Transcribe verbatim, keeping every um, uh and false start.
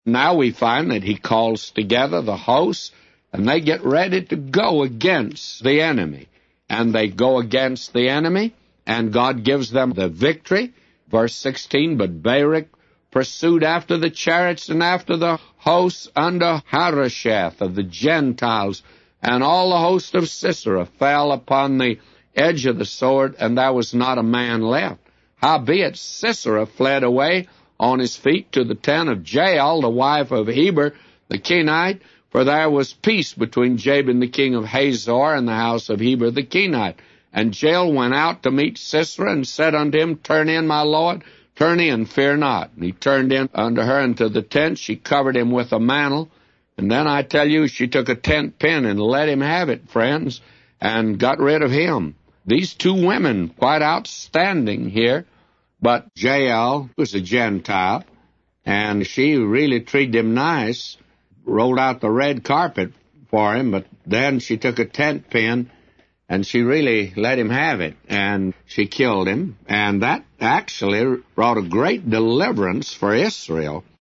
Now we find that he calls together the hosts, and they get ready to go against the enemy. And they go against the enemy, and God gives them the victory. Verse sixteen, but Barak pursued after the chariots and after the hosts under Harosheth of the Gentiles, and all the host of Sisera fell upon the edge of the sword, and there was not a man left. Howbeit Sisera fled away on his feet to the tent of Jael, the wife of Heber the Kenite, for there was peace between Jabin the king of Hazor and the house of Heber the Kenite. And Jael went out to meet Sisera, and said unto him, Turn in, my lord, turn in, fear not. And he turned in unto her into the tent. She covered him with a mantle. And then I tell you, she took a tent pin and let him have it, friends, and got rid of him. These two women, quite outstanding here, but Jael was a Gentile, and she really treated him nice, rolled out the red carpet for him, but then she took a tent pin, and she really let him have it, and she killed him, and that actually brought a great deliverance for Israel.